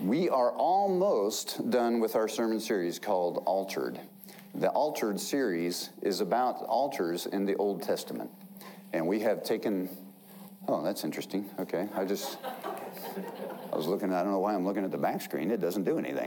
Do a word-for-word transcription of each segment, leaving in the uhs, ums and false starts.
We are almost done with our sermon series called Altered. The Altered series is about altars in the Old Testament. And we have taken, oh, that's interesting. Okay, I just, I was looking, I don't know why I'm looking at the back screen. It doesn't do anything.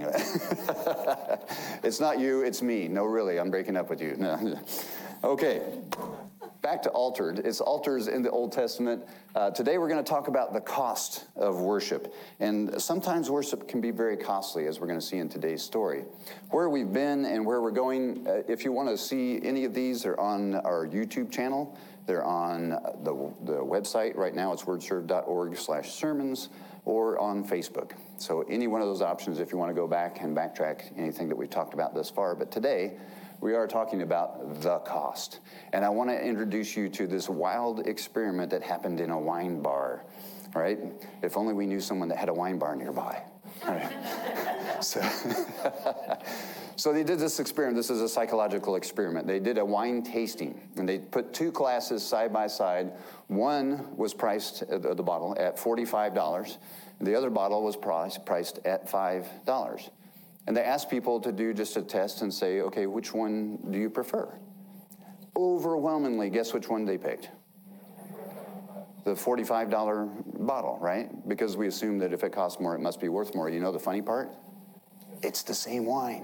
It's not you, it's me. No, really, I'm breaking up with you. No. Okay. Back to altered. It's altars in the Old Testament. Uh, today we're going to talk about the cost of worship. And sometimes worship can be very costly, as we're going to see in today's story. Where we've been and where we're going, uh, if you want to see any of these, they're on our YouTube channel. They're on the, the website. Right now it's wordserve.org slash sermons or on Facebook. So any one of those options if you want to go back and backtrack anything that we've talked about thus far. But today, we are talking about the cost. And I want to introduce you to this wild experiment that happened in a wine bar, right? If only we knew someone that had a wine bar nearby. All right. So, so they did this experiment. This is a psychological experiment. They did a wine tasting, and they put two glasses side by side. One was priced, uh, the bottle, at forty-five dollars. The other bottle was priced, priced at five dollars. And they asked people to do just a test and say, okay, which one do you prefer? Overwhelmingly, guess which one they picked? The forty-five dollar bottle, right? Because we assume that if it costs more, it must be worth more. You know the funny part? It's the same wine.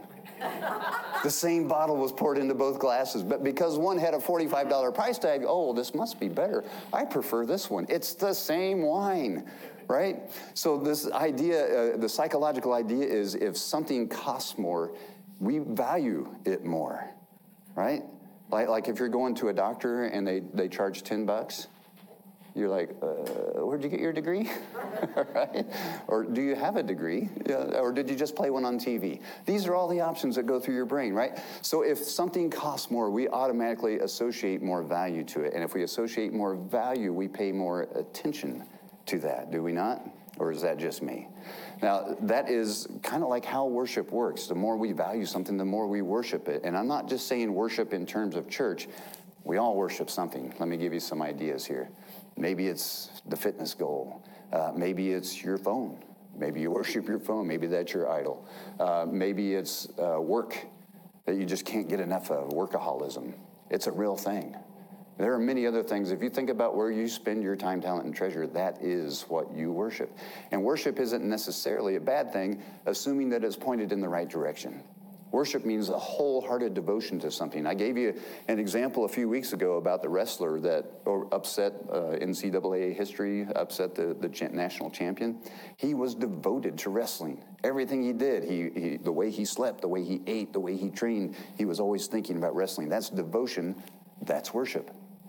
The same bottle was poured into both glasses, but because one had a forty-five dollar price tag, oh, this must be better. I prefer this one. It's the same wine, right? So this idea, uh, the psychological idea is if something costs more, we value it more, right? Like, like if you're going to a doctor and they, they charge ten bucks, you're like, uh, where'd you get your degree? Right? Or do you have a degree? Yeah, or did you just play one on T V? These are all the options that go through your brain, right? So if something costs more, we automatically associate more value to it. And if we associate more value, we pay more attention to that, do we not? Or is that just me? Now, that is kind of like how worship works. The more we value something, the more we worship it. And I'm not just saying worship in terms of church. We all worship something. Let me give you some ideas here. Maybe it's the fitness goal. Uh, maybe it's your phone. Maybe you worship your phone. Maybe that's your idol. Uh, maybe it's uh, work that you just can't get enough of, workaholism. It's a real thing. There are many other things. If you think about where you spend your time, talent, and treasure, that is what you worship. And worship isn't necessarily a bad thing, assuming that it's pointed in the right direction. Worship means a wholehearted devotion to something. I gave you an example a few weeks ago about the wrestler that upset uh, N C double A history, upset the, the cha- national champion. He was devoted to wrestling. Everything he did, he, he, the way he slept, the way he ate, the way he trained, he was always thinking about wrestling. That's devotion. That's worship.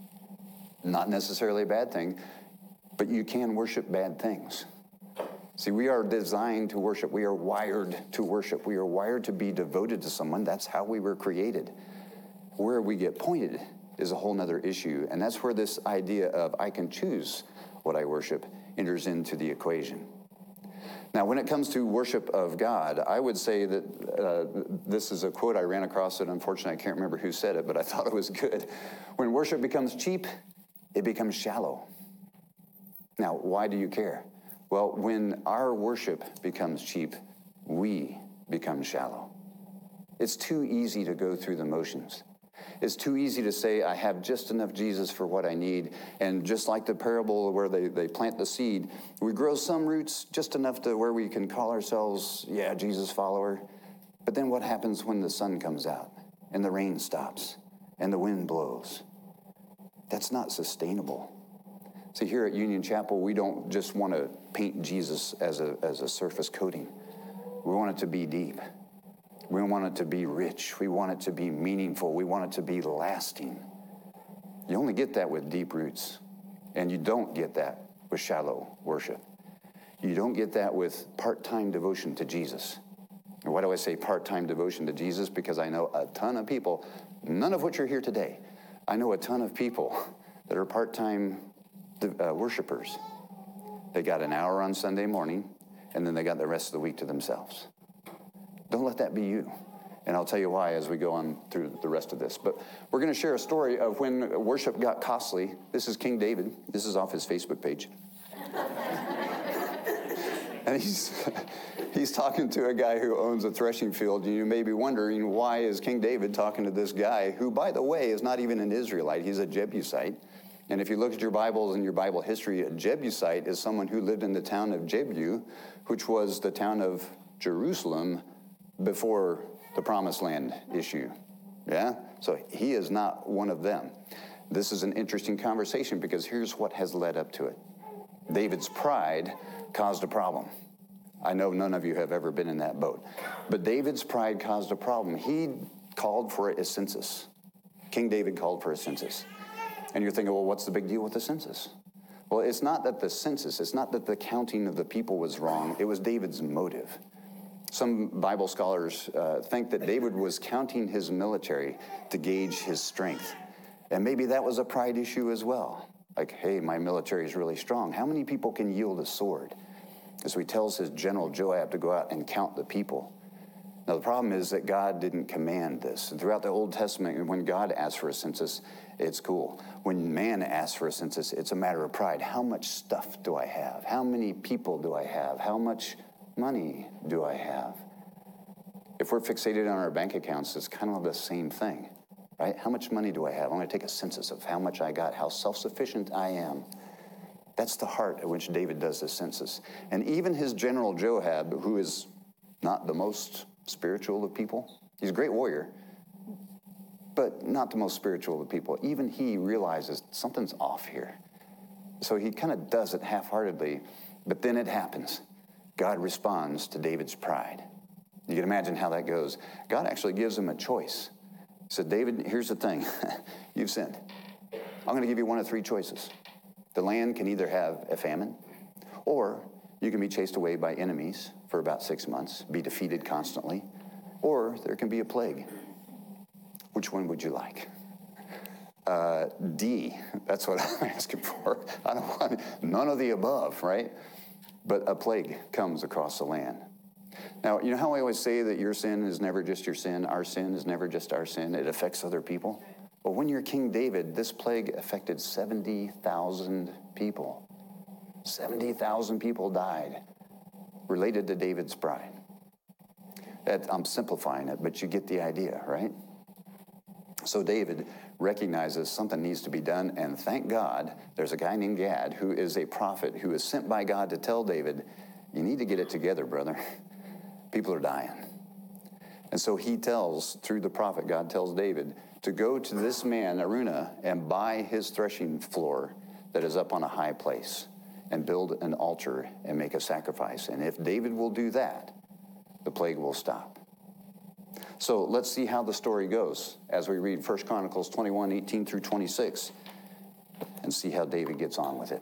Not necessarily a bad thing, but you can worship bad things. See, we are designed to worship. We are wired to worship. We are wired to be devoted to someone. That's how we were created. Where we get pointed is a whole nother issue. And that's where this idea of I can choose what I worship enters into the equation. Now, when it comes to worship of God, I would say that uh, this is a quote I ran across it. Unfortunately, I can't remember who said it, but I thought it was good. When worship becomes cheap, it becomes shallow. Now, why do you care? Well, when our worship becomes cheap, we become shallow. It's too easy to go through the motions. It's too easy to say, I have just enough Jesus for what I need. And just like the parable where they, they plant the seed, we grow some roots just enough to where we can call ourselves, yeah, Jesus follower. But then what happens when the sun comes out and the rain stops and the wind blows? That's not sustainable. See, here at Union Chapel, we don't just want to paint Jesus as a, as a surface coating. We want it to be deep. We want it to be rich. We want it to be meaningful. We want it to be lasting. You only get that with deep roots, and you don't get that with shallow worship. You don't get that with part-time devotion to Jesus. And why do I say part-time devotion to Jesus? Because I know a ton of people, none of which are here today. I know a ton of people that are part-time uh, worshipers. They got an hour on Sunday morning, and then they got the rest of the week to themselves. Don't let that be you. And I'll tell you why as we go on through the rest of this. But we're going to share a story of when worship got costly. This is King David. This is off his Facebook page. And he's, he's talking to a guy who owns a threshing field. And you may be wondering, why is King David talking to this guy who, by the way, is not even an Israelite. He's a Jebusite. And if you look at your Bibles and your Bible history, a Jebusite is someone who lived in the town of Jebu, which was the town of Jerusalem before the Promised Land issue. Yeah? So he is not one of them. This is an interesting conversation because here's what has led up to it. David's pride caused a problem. I know none of you have ever been in that boat. But David's pride caused a problem. He called for a census. King David called for a census. And you're thinking, well, what's the big deal with the census? Well, it's not that the census, it's not that the counting of the people was wrong. It was David's motive. Some Bible scholars uh, think that David was counting his military to gauge his strength. And maybe that was a pride issue as well. Like, hey, my military is really strong. How many people can yield a sword? So he tells his general Joab to go out and count the people. Now, the problem is that God didn't command this. And throughout the Old Testament, when God asks for a census, it's cool. When man asks for a census, it's a matter of pride. How much stuff do I have? How many people do I have? How much money do I have? If we're fixated on our bank accounts, it's kind of the same thing. Right? How much money do I have? I'm going to take a census of how much I got, how self-sufficient I am. That's the heart at which David does this census. And even his general Joab, who is not the most spiritual of people, he's a great warrior, but not the most spiritual of people. Even he realizes something's off here. So he kind of does it half-heartedly, but then it happens. God responds to David's pride. You can imagine how that goes. God actually gives him a choice. He said, David, here's the thing. You've sinned. I'm going to give you one of three choices. The land can either have a famine, or you can be chased away by enemies for about six months, be defeated constantly, or there can be a plague. Which one would you like? Uh, D, that's what I'm asking for. I don't want none of the above, right? But a plague comes across the land. Now, you know how I always say that your sin is never just your sin, our sin is never just our sin, it affects other people? Well, when you're King David, this plague affected seventy thousand people. seventy thousand people died related to David's pride. That, I'm simplifying it, but you get the idea, right? So David recognizes something needs to be done, and thank God there's a guy named Gad who is a prophet who is sent by God to tell David, you need to get it together, brother. People are dying. And so he tells, through the prophet, God tells David to go to this man, Araunah, and buy his threshing floor that is up on a high place and build an altar and make a sacrifice. And if David will do that, the plague will stop. So let's see how the story goes as we read First Chronicles twenty-one, eighteen through twenty-six, and see how David gets on with it.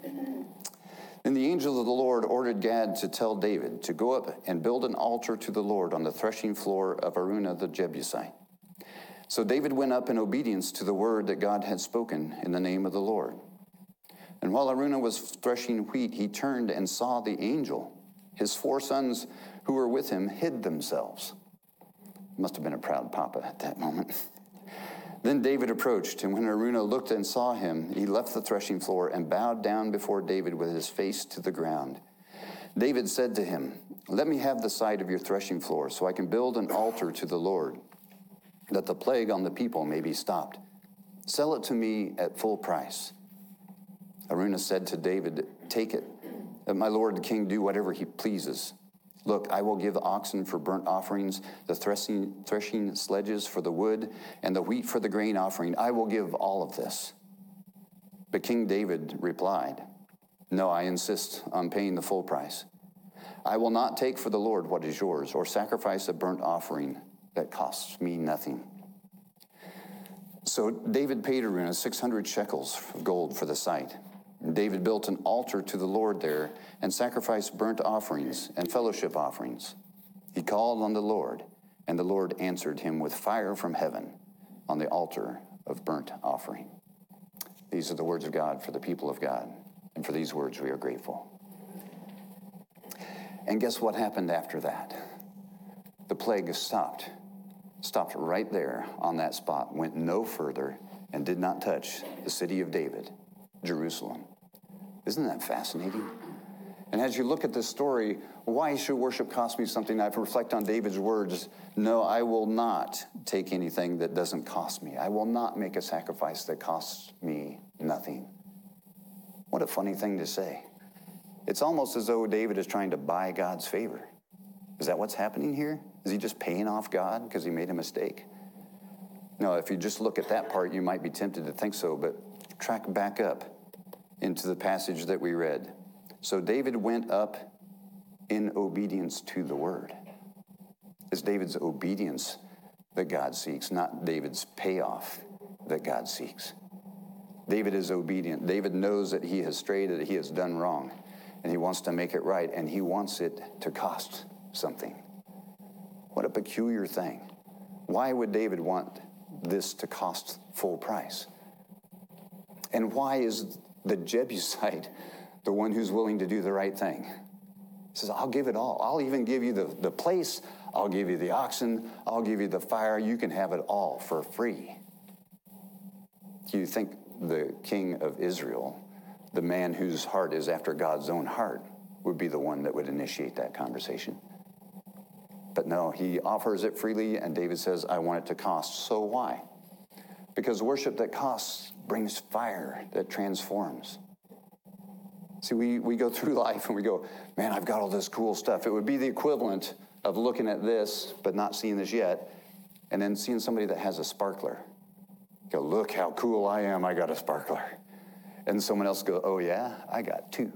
Then the angel of the Lord ordered Gad to tell David to go up and build an altar to the Lord on the threshing floor of Araunah the Jebusite. So David went up in obedience to the word that God had spoken in the name of the Lord. And while Araunah was threshing wheat, he turned and saw the angel. His four sons who were with him hid themselves. Must have been a proud papa at that moment. Then David approached, and when Araunah looked and saw him, he left the threshing floor and bowed down before David with his face to the ground. David said to him, let me have the side of your threshing floor so I can build an altar to the Lord, that the plague on the people may be stopped. Sell it to me at full price. Araunah said to David, take it, that my lord the king do whatever he pleases. Look, I will give oxen for burnt offerings, the threshing, threshing sledges for the wood, and the wheat for the grain offering. I will give all of this. But King David replied, no, I insist on paying the full price. I will not take for the Lord what is yours, or sacrifice a burnt offering that costs me nothing. So David paid Araunah six hundred shekels of gold for the site. And David built an altar to the Lord there and sacrificed burnt offerings and fellowship offerings. He called on the Lord, and the Lord answered him with fire from heaven on the altar of burnt offering. These are the words of God for the people of God, and for these words we are grateful. And guess what happened after that? The plague stopped, stopped right there on that spot, went no further, and did not touch the city of David, Jerusalem. Isn't that fascinating? And as you look at this story, why should worship cost me something? I reflect on David's words. No, I will not take anything that doesn't cost me. I will not make a sacrifice that costs me nothing. What a funny thing to say. It's almost as though David is trying to buy God's favor. Is that what's happening here? Is he just paying off God because he made a mistake? No, if you just look at that part, you might be tempted to think so, but track back up into the passage that we read. So David went up in obedience to the word. It's David's obedience that God seeks, not David's payoff that God seeks. David is obedient. David knows that he has strayed, that he has done wrong, and he wants to make it right, and he wants it to cost something. What a peculiar thing. Why would David want this to cost full price? And why is the Jebusite the one who's willing to do the right thing? He says, I'll give it all. I'll even give you the, the place. I'll give you the oxen. I'll give you the fire. You can have it all for free. Do you think the king of Israel, the man whose heart is after God's own heart, would be the one that would initiate that conversation? But no, he offers it freely, and David says, I want it to cost. So why? Because worship that costs brings fire that transforms. See, we, we go through life and we go, man, I've got all this cool stuff. It would be the equivalent of looking at this, but not seeing this yet, and then seeing somebody that has a sparkler. Go, look how cool I am, I got a sparkler. And someone else go, oh yeah, I got two.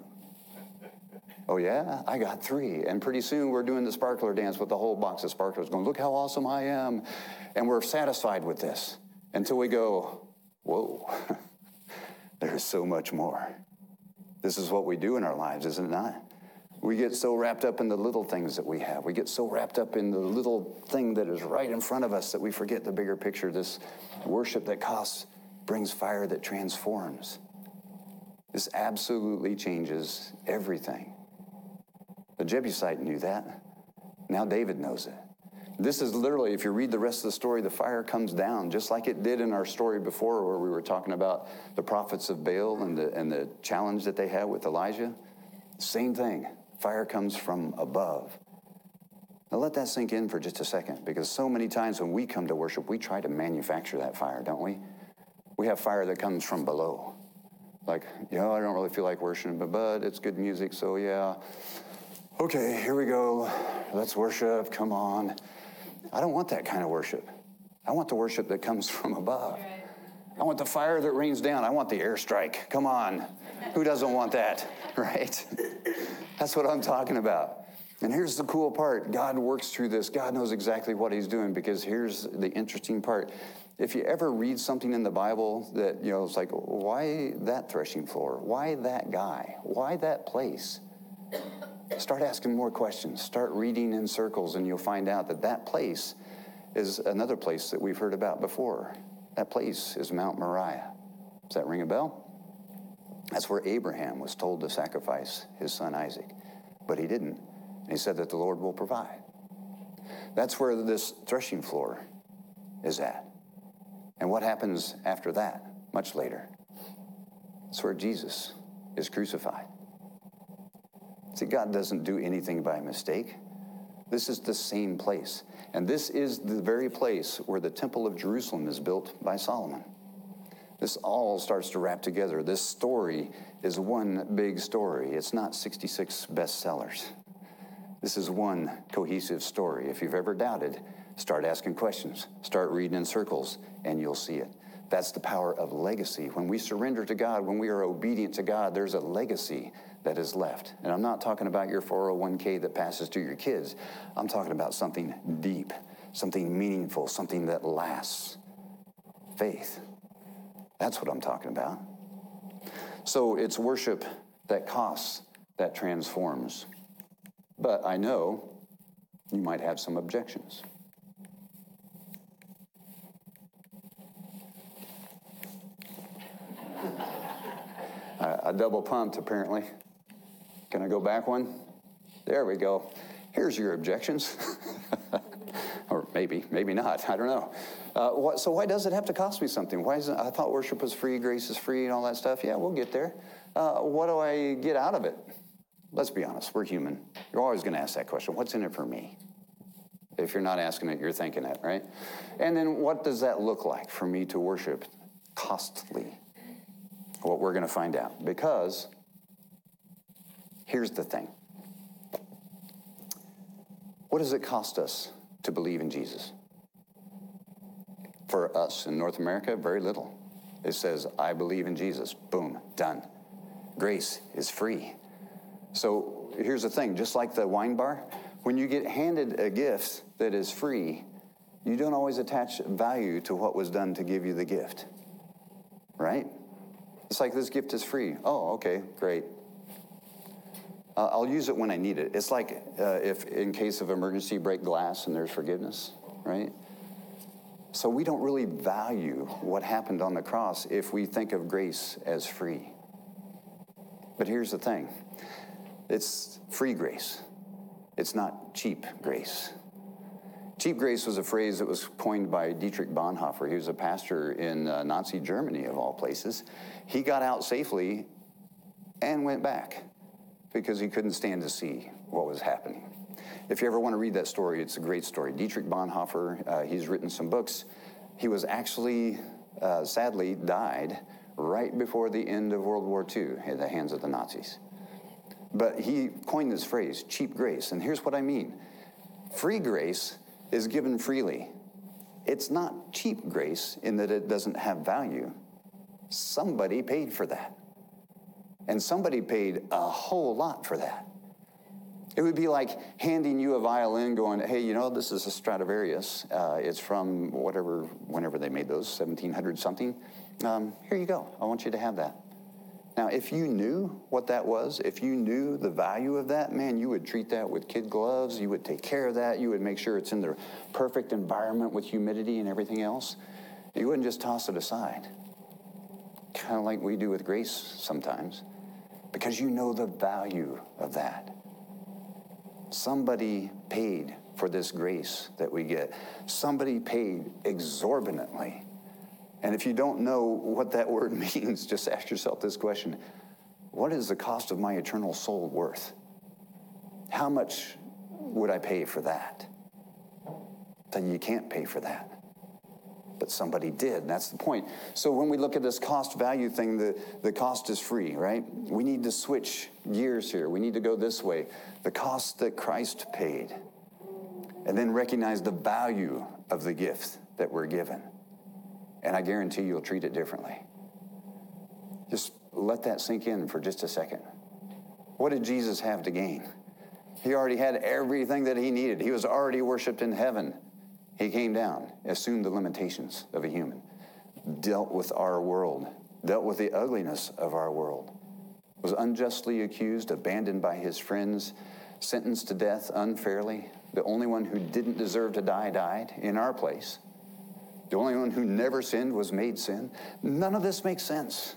Oh yeah, I got three. And pretty soon we're doing the sparkler dance with the whole box of sparklers going, look how awesome I am. And we're satisfied with this until we go, whoa, there's so much more. This is what we do in our lives, isn't it not? We get so wrapped up in the little things that we have. We get so wrapped up in the little thing that is right in front of us that we forget the bigger picture. This worship that costs brings fire that transforms. This absolutely changes everything. The Jebusite knew that. Now David knows it. This is literally, if you read the rest of the story, the fire comes down, just like it did in our story before where we were talking about the prophets of Baal and the, and the challenge that they had with Elijah. Same thing. Fire comes from above. Now let that sink in for just a second, because so many times when we come to worship, we try to manufacture that fire, don't we? We have fire that comes from below. Like, you know, I don't really feel like worshiping, but, but it's good music, so yeah. Okay, here we go. Let's worship. Come on. I don't want that kind of worship. I want the worship that comes from above. I want the fire that rains down. I want the airstrike. Come on. Who doesn't want that, right? That's what I'm talking about. And here's the cool part. God works through this. God knows exactly what he's doing, because here's the interesting part. If you ever read something in the Bible that, you know, it's like, why that threshing floor? Why that guy? Why that place? Start asking more questions. Start reading in circles, and you'll find out that that place is another place that we've heard about before. That place is Mount Moriah. Does that ring a bell? That's where Abraham was told to sacrifice his son Isaac, but he didn't. He said that the Lord will provide. That's where this threshing floor is at. And what happens after that, much later? It's where Jesus is crucified. See, God doesn't do anything by mistake. This is the same place. And this is the very place where the Temple of Jerusalem is built by Solomon. This all starts to wrap together. This story is one big story. It's not sixty-six bestsellers. This is one cohesive story. If you've ever doubted, start asking questions. Start reading in circles, and you'll see it. That's the power of legacy. When we surrender to God, when we are obedient to God, there's a legacy that is left. And I'm not talking about your four oh one k that passes to your kids. I'm talking about something deep, something meaningful, something that lasts. Faith. That's what I'm talking about. So it's worship that costs, that transforms. But I know you might have some objections. I, I double pumped, apparently. Can I go back one? There we go. Here's your objections. Or maybe, maybe not. I don't know. Uh, what, so why does it have to cost me something? Why is it, I thought worship was free, grace is free, and all that stuff. Yeah, we'll get there. Uh, what do I get out of it? let's be honest, we're human. You're always going to ask that question, what's in it for me? If you're not asking it, you're thinking it, right? And then what does that look like for me to worship costly? What we're going to find out. Because here's the thing. What does it cost us to believe in Jesus? For us in North America, very little. It says, I believe in Jesus. Boom, done. Grace is free. So here's the thing, just like the wine bar, when you get handed a gift that is free, you don't always attach value to what was done to give you the gift, right? It's like this gift is free. Oh, okay, great. Uh, I'll use it when I need it. It's like uh, if in case of emergency, break glass and there's forgiveness, right? So we don't really value what happened on the cross if we think of grace as free. But here's the thing. It's free grace. It's not cheap grace. Cheap grace was a phrase that was coined by Dietrich Bonhoeffer. He was a pastor in uh, Nazi Germany, of all places. He got out safely and went back because he couldn't stand to see what was happening. If you ever want to read that story, it's a great story. Dietrich Bonhoeffer, uh, he's written some books. He was actually, uh, sadly, died right before the end of World War Two at the hands of the Nazis. But he coined this phrase, cheap grace. And here's what I mean. Free grace is given freely. It's not cheap grace in that it doesn't have value. Somebody paid for that. And somebody paid a whole lot for that. It would be like handing you a violin going, hey, you know, this is a Stradivarius. Uh, it's from whatever, whenever they made those, seventeen hundred something. Um, here you go. I want you to have that. Now, if you knew what that was, if you knew the value of that, man, you would treat that with kid gloves. You would take care of that. You would make sure it's in the perfect environment with humidity and everything else. You wouldn't just toss it aside. Kind of like we do with grace sometimes, because you know the value of that. Somebody paid for this grace that we get. Somebody paid exorbitantly. And if you don't know what that word means, just ask yourself this question. What is the cost of my eternal soul worth? How much would I pay for that? Then you can't pay for that. But somebody did, and that's the point. So when we look at this cost value thing, the, the cost is free, right? We need to switch gears here. We need to go this way. The cost that Christ paid. And then recognize the value of the gift that we're given. And I guarantee you'll treat it differently. Just let that sink in for just a second. What did Jesus have to gain? He already had everything that he needed. He was already worshiped in heaven. He came down, assumed the limitations of a human, dealt with our world, dealt with the ugliness of our world, was unjustly accused, abandoned by his friends, sentenced to death unfairly. The only one who didn't deserve to die died in our place. The only one who never sinned was made sin. None of this makes sense.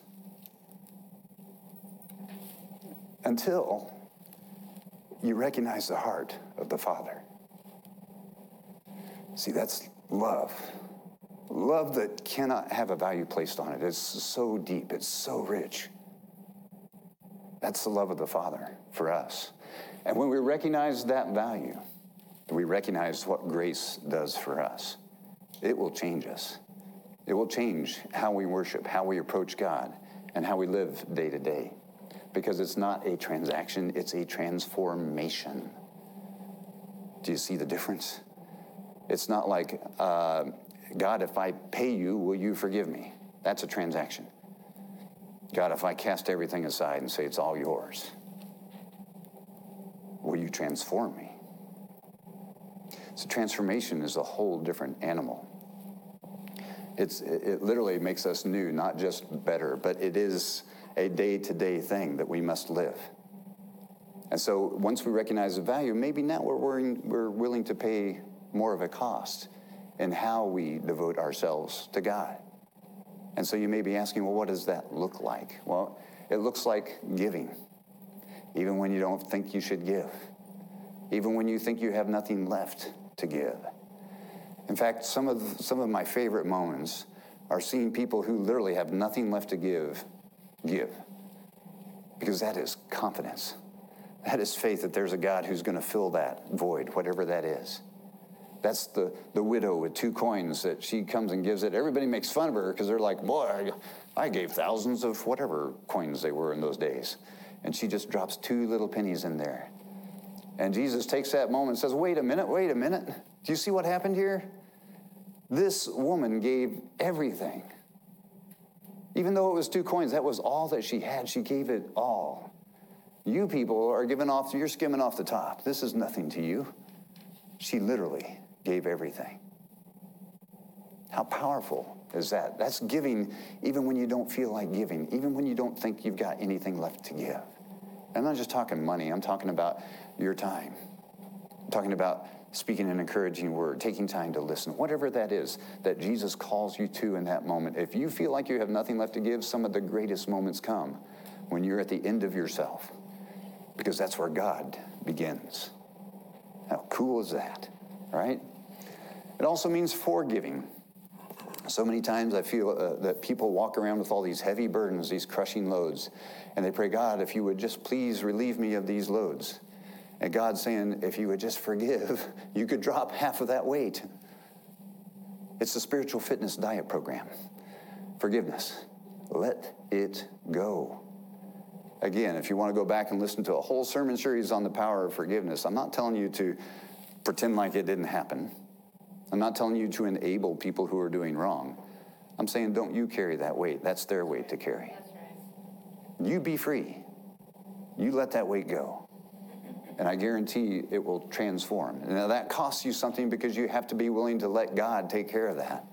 Until you recognize the heart of the Father. See, that's love. Love that cannot have a value placed on it. It's so deep. It's so rich. That's the love of the Father for us. And when we recognize that value, we recognize what grace does for us. It will change us. It will change how we worship, how we approach God, and how we live day to day. Because it's not a transaction, it's a transformation. Do you see the difference? It's not like, uh, God, if I pay you, will you forgive me? That's a transaction. God, if I cast everything aside and say it's all yours, will you transform me? So transformation is a whole different animal. It's, it literally makes us new, not just better, but it is a day-to-day thing that we must live. And so once we recognize the value, maybe now we're, willing, we're willing to pay more of a cost in how we devote ourselves to God. And so you may be asking, well, what does that look like? Well, it looks like giving, even when you don't think you should give, even when you think you have nothing left to give. In fact, some of, some of my favorite moments are seeing people who literally have nothing left to give, give. Because that is confidence. That is faith that there's a God who's going to fill that void, whatever that is. That's the, the widow with two coins that she comes and gives it. Everybody makes fun of her because they're like, boy, I gave thousands of whatever coins they were in those days. And she just drops two little pennies in there. And Jesus takes that moment and says, wait a minute, wait a minute. Do you see what happened here? This woman gave everything. Even though it was two coins, that was all that she had. She gave it all. You people are giving off, you're skimming off the top. This is nothing to you. She literally gave everything. How powerful is that? That's giving even when you don't feel like giving, even when you don't think you've got anything left to give. I'm not just talking money. I'm talking about your time. I'm talking about speaking an encouraging word, taking time to listen, whatever that is that Jesus calls you to in that moment. If you feel like you have nothing left to give, some of the greatest moments come when you're at the end of yourself, because that's where God begins. How cool is that, right? It also means forgiving. So many times I feel uh, that people walk around with all these heavy burdens, these crushing loads, and they pray, God, if you would just please relieve me of these loads. And God's saying, if you would just forgive, you could drop half of that weight. It's the spiritual fitness diet program. Forgiveness. Let it go. Again, if you want to go back and listen to a whole sermon series on the power of forgiveness, I'm not telling you to pretend like it didn't happen. I'm not telling you to enable people who are doing wrong. I'm saying don't you carry that weight. That's their weight to carry. You be free. You let that weight go. And I guarantee it will transform. Now that costs you something because you have to be willing to let God take care of that.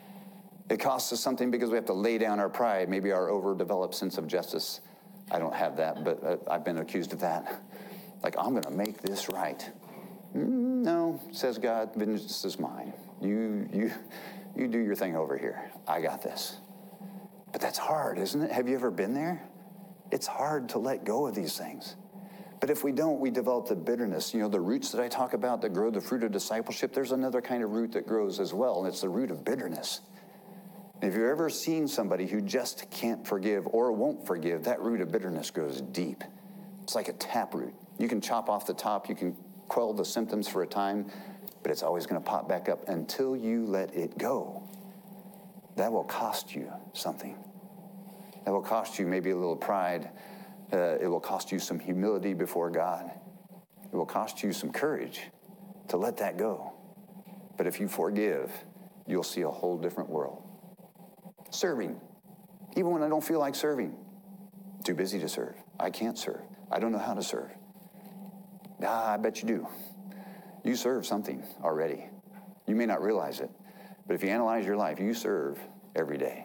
It costs us something because we have to lay down our pride, maybe our overdeveloped sense of justice. I don't have that, but uh, I've been accused of that. Like, I'm going to make this right. Mm, no, says God, vengeance is mine. You, you, you do your thing over here. I got this. But that's hard, isn't it? Have you ever been there? It's hard to let go of these things. But if we don't, we develop the bitterness. You know, the roots that I talk about that grow the fruit of discipleship, there's another kind of root that grows as well, and it's the root of bitterness. If you've ever seen somebody who just can't forgive or won't forgive, that root of bitterness goes deep. It's like a taproot. You can chop off the top, you can quell the symptoms for a time, but it's always going to pop back up until you let it go. That will cost you something. That will cost you maybe a little pride. Uh, it will cost you some humility before God. It will cost you some courage to let that go. But if you forgive, you'll see a whole different world. Serving. Even when I don't feel like serving. Too busy to serve. I can't serve. I don't know how to serve. Ah, I bet you do. You serve something already. You may not realize it, but if you analyze your life, you serve every day.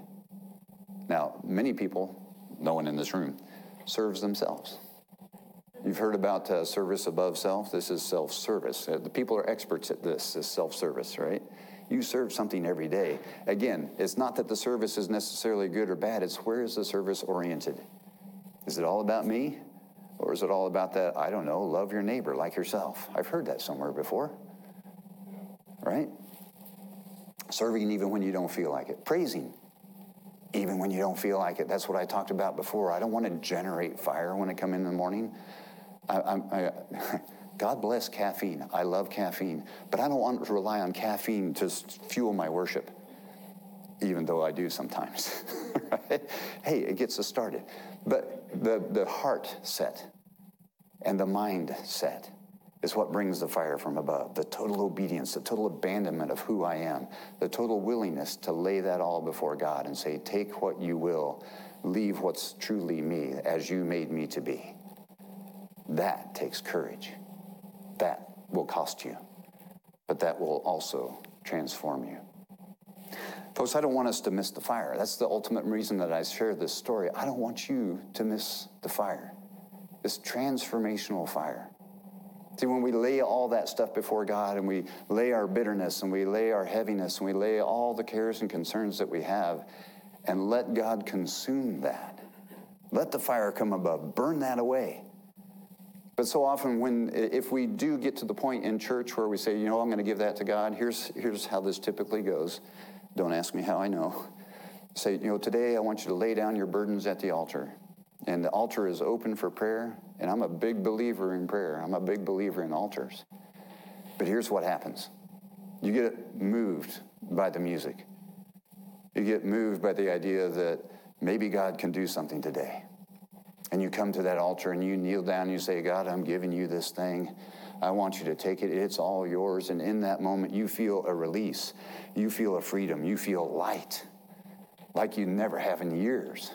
Now, many people, no one in this room, serves themselves. You've heard about uh, service above self. This is self-service. Uh, the people are experts at this, this self-service, right? You serve something every day. Again, it's not that the service is necessarily good or bad. It's where is the service oriented? Is it all about me? Or is it all about that, I don't know, love your neighbor like yourself? I've heard that somewhere before. Right? Serving even when you don't feel like it. Praising even when you don't feel like it. That's what I talked about before. I don't want to generate fire when I come in the morning. I, I, I, God bless caffeine. I love caffeine. But I don't want to rely on caffeine to fuel my worship, even though I do sometimes. Right? Hey, it gets us started. But the, the heart set and the mind set is what brings the fire from above. The total obedience, the total abandonment of who I am, the total willingness to lay that all before God and say, take what you will, leave what's truly me as you made me to be. That takes courage. That will cost you, but that will also transform you. Folks, I don't want us to miss the fire. That's the ultimate reason that I share this story. I don't want you to miss the fire, this transformational fire. See, when we lay all that stuff before God and we lay our bitterness and we lay our heaviness and we lay all the cares and concerns that we have and let God consume that, let the fire come above, burn that away. But so often when, if we do get to the point in church where we say, you know, I'm going to give that to God, here's, here's how this typically goes. Don't ask me how I know. Say, you know, today I want you to lay down your burdens at the altar. And the altar is open for prayer, and I'm a big believer in prayer. I'm a big believer in altars. But here's what happens. You get moved by the music. You get moved by the idea that maybe God can do something today. And you come to that altar and you kneel down and you say, God, I'm giving you this thing. I want you to take it. It's all yours. And in that moment, you feel a release. You feel a freedom. You feel light, like you never have in years.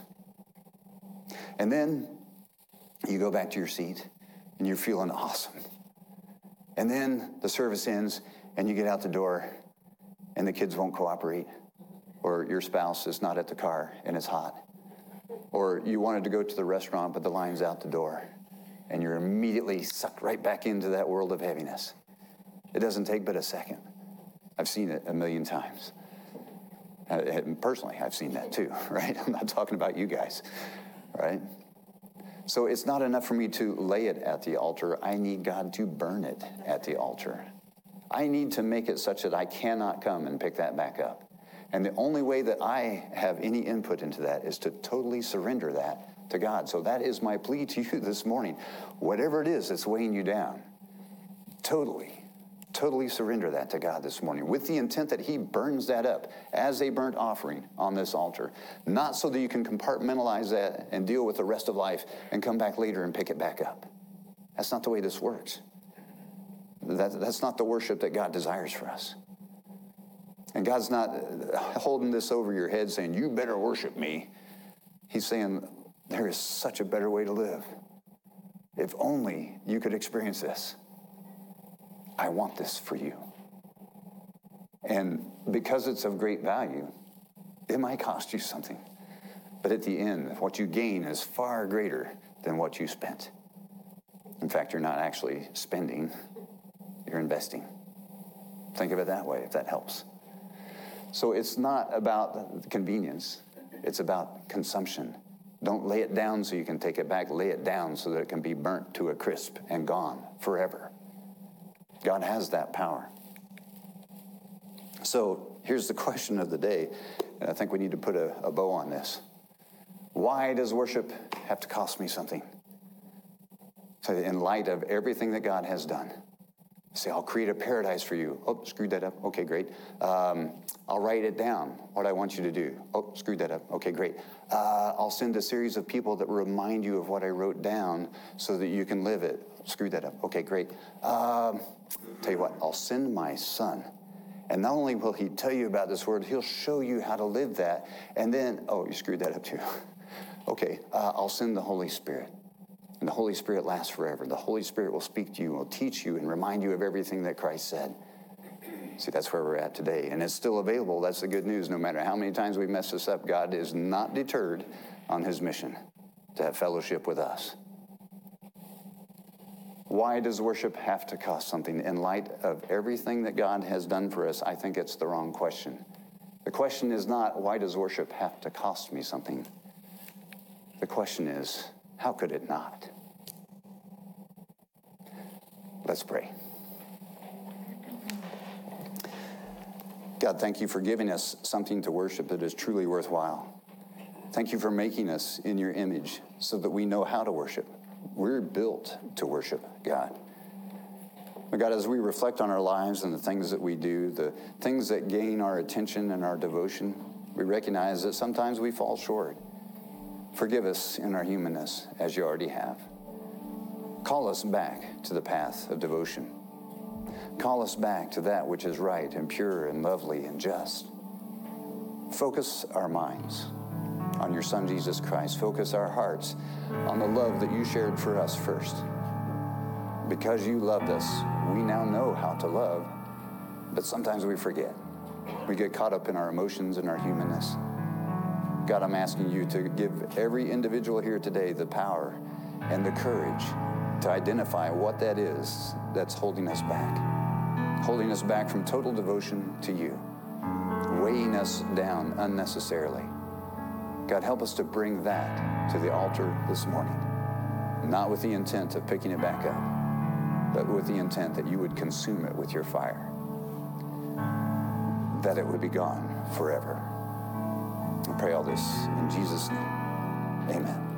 And then you go back to your seat and you're feeling awesome. And then the service ends and you get out the door and the kids won't cooperate, or your spouse is not at the car and it's hot, or you wanted to go to the restaurant but the line's out the door, and you're immediately sucked right back into that world of heaviness. It doesn't take but a second. I've seen it a million times. Uh, personally, I've seen that too, right? I'm not talking about you guys, right? So it's not enough for me to lay it at the altar. I need God to burn it at the altar. I need to make it such that I cannot come and pick that back up. And the only way that I have any input into that is to totally surrender that to God. So that is my plea to you this morning. Whatever it is that's weighing you down, totally, totally surrender that to God this morning with the intent that he burns that up as a burnt offering on this altar. Not so that you can compartmentalize that and deal with the rest of life and come back later and pick it back up. That's not the way this works. That, that's not the worship that God desires for us. And God's not holding this over your head saying, you better worship me. He's saying, there is such a better way to live. If only you could experience this. I want this for you. And because it's of great value, it might cost you something. But at the end, what you gain is far greater than what you spent. In fact, you're not actually spending, you're investing. Think of it that way, if that helps. So it's not about convenience. It's about consumption. Don't lay it down so you can take it back. Lay it down so that it can be burnt to a crisp and gone forever. God has that power. So here's the question of the day, and I think we need to put a, a bow on this. Why does worship have to cost me something? So in light of everything that God has done, say, I'll create a paradise for you. Oh, screwed that up. Okay, great. Um, I'll write it down, what I want you to do. Oh, screwed that up. Okay, great. Uh, I'll send a series of people that remind you of what I wrote down so that you can live it. Screwed that up. Okay, great. Um, tell you what, I'll send my son. And not only will he tell you about this word, he'll show you how to live that. And then, oh, you screwed that up too. Okay, uh, I'll send the Holy Spirit. And the Holy Spirit lasts forever. The Holy Spirit will speak to you, will teach you, and remind you of everything that Christ said. See, that's where we're at today. And it's still available. That's the good news. No matter how many times we mess this up, God is not deterred on his mission to have fellowship with us. Why does worship have to cost something? In light of everything that God has done for us, I think it's the wrong question. The question is not, why does worship have to cost me something? The question is, how could it not? Let's pray. God, thank you for giving us something to worship that is truly worthwhile. Thank you for making us in your image so that we know how to worship. We're built to worship, God. But God, as we reflect on our lives and the things that we do, the things that gain our attention and our devotion, we recognize that sometimes we fall short. Forgive us in our humanness, as you already have. Call us back to the path of devotion. Call us back to that which is right and pure and lovely and just. Focus our minds on your Son, Jesus Christ. Focus our hearts on the love that you shared for us first. Because you loved us, we now know how to love, but sometimes we forget. We get caught up in our emotions and our humanness. God, I'm asking you to give every individual here today the power and the courage to identify what that is that's holding us back, holding us back from total devotion to you, weighing us down unnecessarily. God, help us to bring that to the altar this morning, not with the intent of picking it back up, but with the intent that you would consume it with your fire, that it would be gone forever. I pray all this in Jesus' name. Amen.